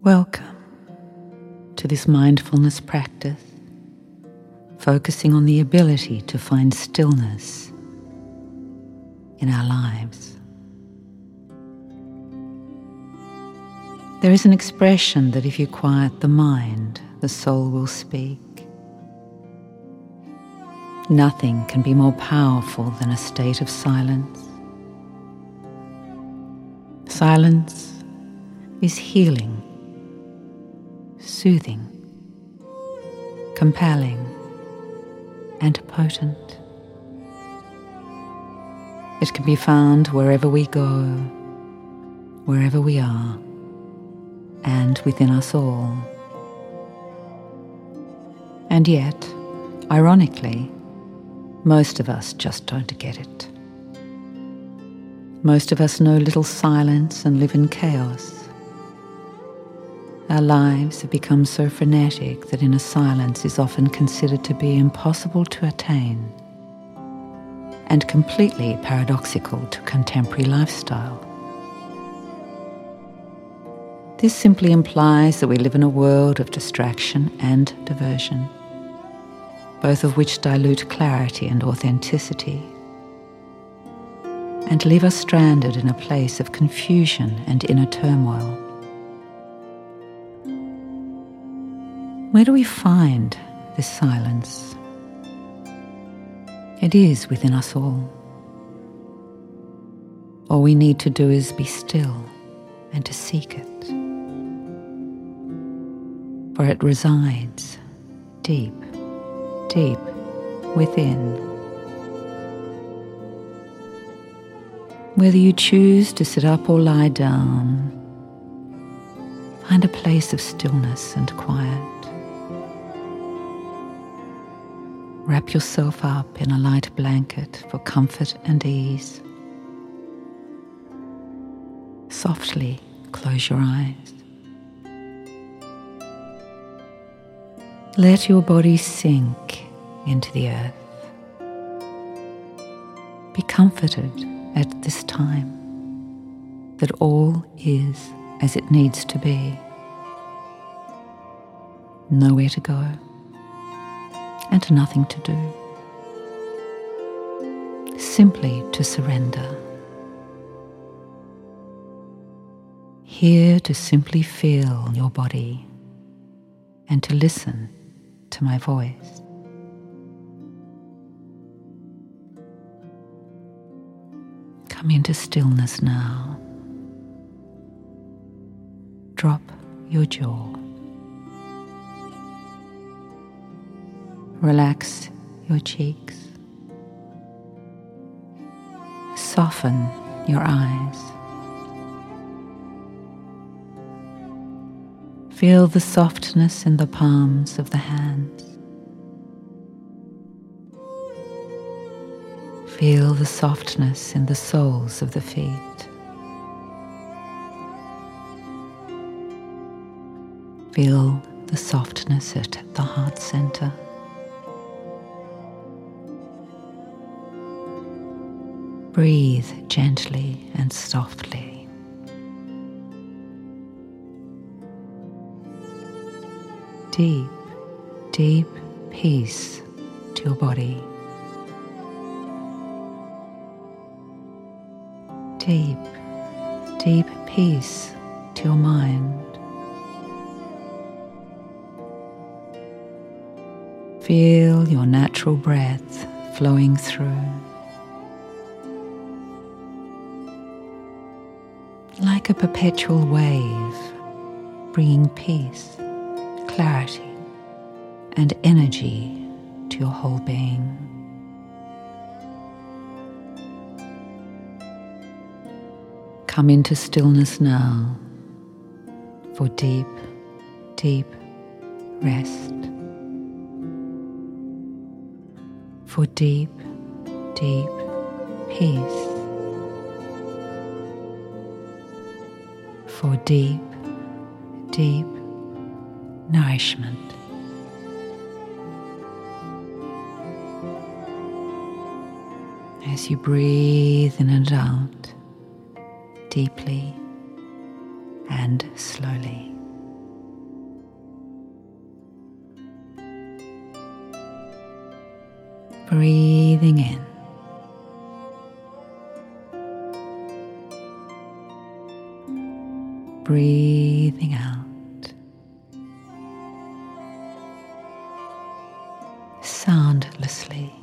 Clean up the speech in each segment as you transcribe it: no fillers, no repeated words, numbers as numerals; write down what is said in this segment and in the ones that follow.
Welcome to this mindfulness practice, focusing on the ability to find stillness in our lives. There is an expression that if you quiet the mind, the soul will speak. Nothing can be more powerful than a state of silence. Silence is healing, soothing, compelling, and potent. It can be found wherever we go, wherever we are, and within us all. And yet, ironically, most of us just don't get it. Most of us know little silence and live in chaos. Our lives have become so frenetic that inner silence is often considered to be impossible to attain and completely paradoxical to contemporary lifestyle. This simply implies that we live in a world of distraction and diversion, both of which dilute clarity and authenticity, and leave us stranded in a place of confusion and inner turmoil. Where do we find this silence? It is within us all. All we need to do is be still and to seek it, for it resides deep, deep within. Whether you choose to sit up or lie down, find a place of stillness and quiet. Wrap yourself up in a light blanket for comfort and ease. Softly close your eyes. Let your body sink into the earth. Be comforted at this time that all is as it needs to be. Nowhere to go and nothing to do. Simply to surrender. Here to simply feel your body and to listen to my voice. Come into stillness now. Drop your jaw. Relax your cheeks. Soften your eyes. Feel the softness in the palms of the hands. Feel the softness in the soles of the feet. Feel the softness at the heart center. Breathe gently and softly. Deep, deep peace to your body. Deep, deep peace to your mind. Feel your natural breath flowing through. Like a perpetual wave, bringing peace, clarity, and energy to your whole being. Come into stillness now for deep, deep rest. For deep, deep peace. For deep, deep nourishment. As you breathe in and out, deeply and slowly. breathing in. Breathing out. Soundlessly.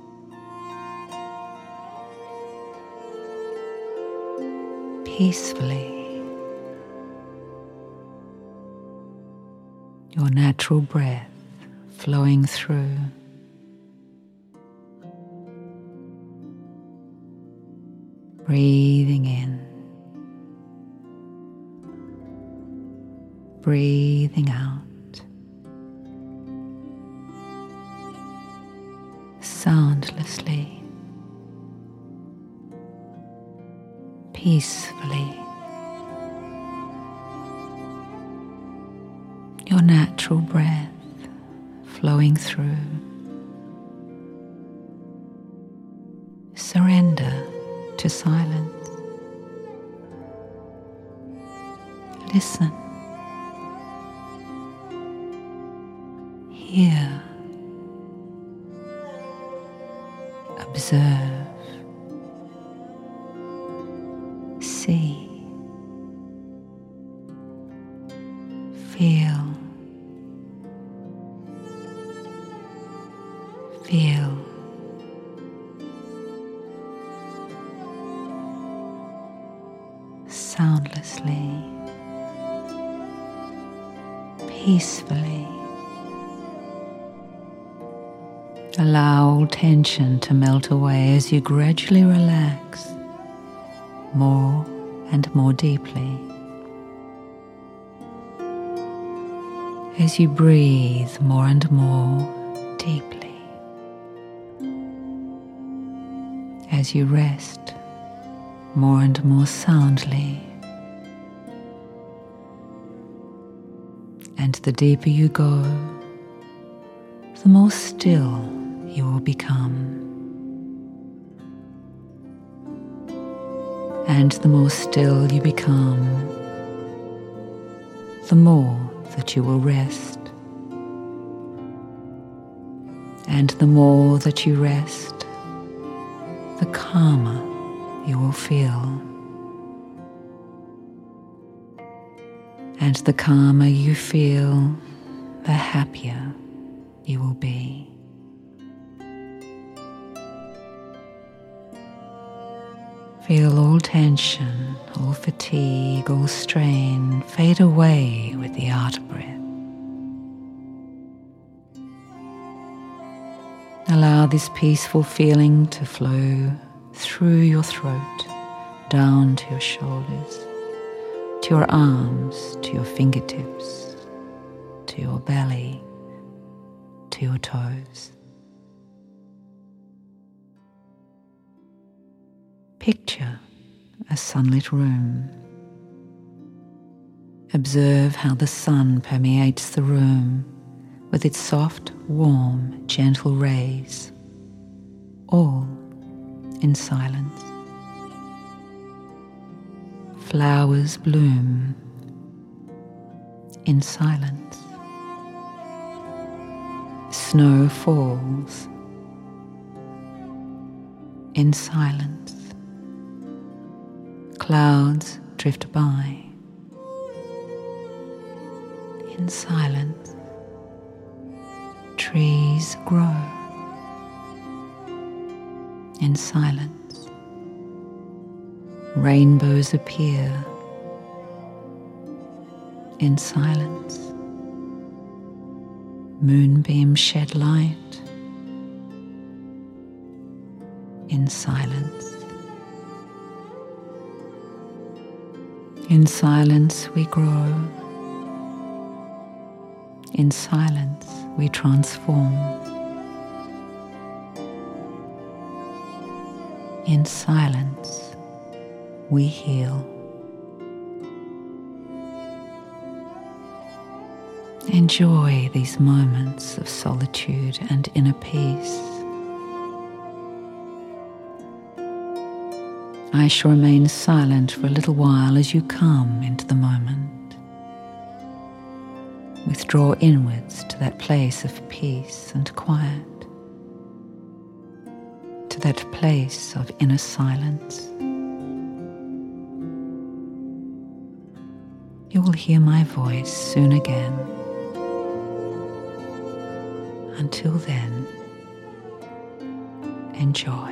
Peacefully. Your natural breath flowing through. Breathing in. Breathing out. Soundlessly. Peacefully. Your natural breath flowing through. Surrender to silence. Listen. Hear. Observe. See. Feel. Feel. Soundlessly. Peacefully. Allow all tension to melt away as you gradually relax more and more deeply. As you breathe more and more deeply. As you rest more and more soundly. And the deeper you go, the more still you will become. And the more still you become, the more that you will rest. And the more that you rest, the calmer you will feel. And the calmer you feel, the happier you will be. Feel all tension, all fatigue, all strain fade away with the out-breath. Allow this peaceful feeling to flow through your throat, down to your shoulders, to your arms, to your fingertips, to your belly, to your toes. Picture a sunlit room. Observe how the sun permeates the room with its soft, warm, gentle rays, all in silence. Flowers bloom in silence. Snow falls in silence. Clouds drift by in silence. Trees grow in silence. Rainbows appear in silence. Moonbeams shed light in silence. In silence we grow. In silence we transform. In silence we heal. Enjoy these moments of solitude and inner peace. I shall remain silent for a little while as you come into the moment. Withdraw inwards to that place of peace and quiet. that place of inner silence. You will hear my voice soon again. Until then, enjoy.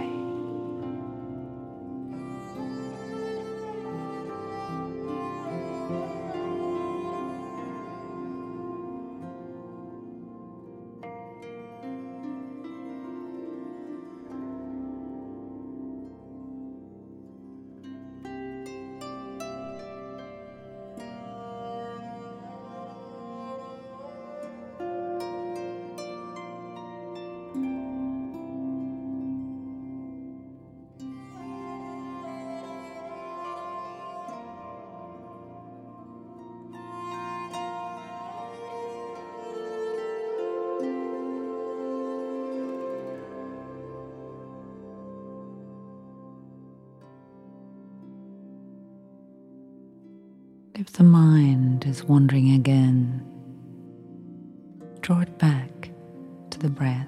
If the mind is wandering again, draw it back to the breath.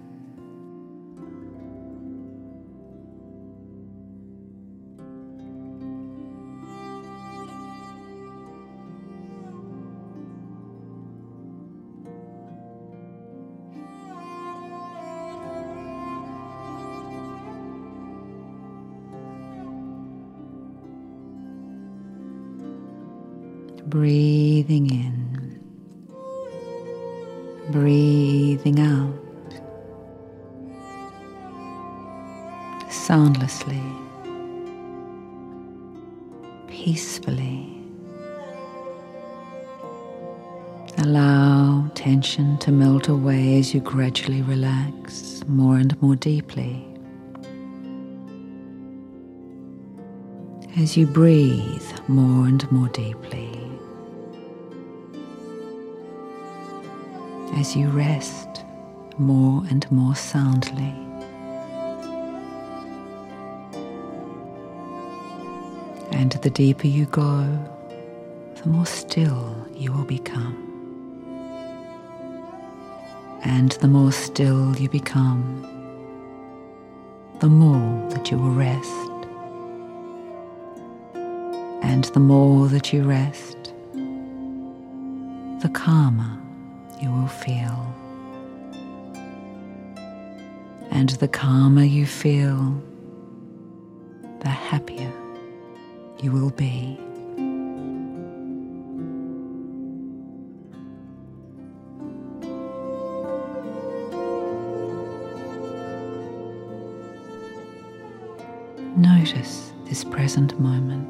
Breathing in, breathing out, soundlessly, peacefully. Allow tension to melt away as you gradually relax more and more deeply. As you breathe more and more deeply. As you rest more and more soundly. And the deeper you go, the more still you will become. And the more still you become, the more that you will rest. And the more that you rest, the calmer you will feel. And the calmer you feel, the happier you will be. Notice this present moment.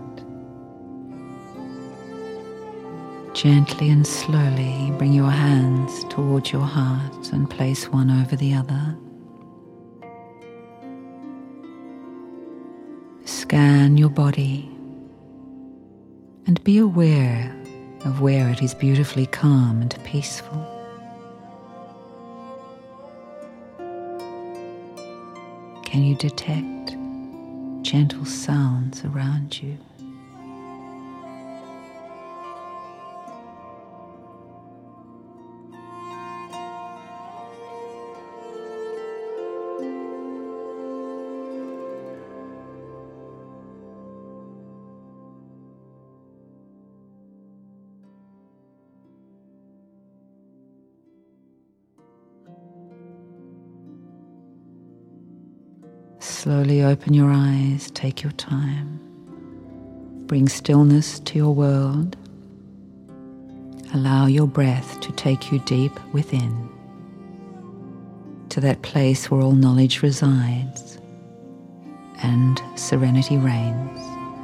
Gently and slowly bring your hands towards your heart and place one over the other. Scan your body and be aware of where it is beautifully calm and peaceful. Can you detect gentle sounds around you? Slowly open your eyes, take your time. Bring stillness to your world. Allow your breath to take you deep within, to that place where all knowledge resides and serenity reigns.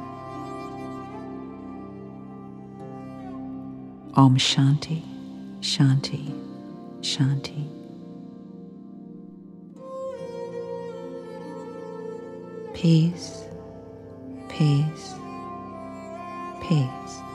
Om Shanti, Shanti, Shanti. Peace, peace, peace.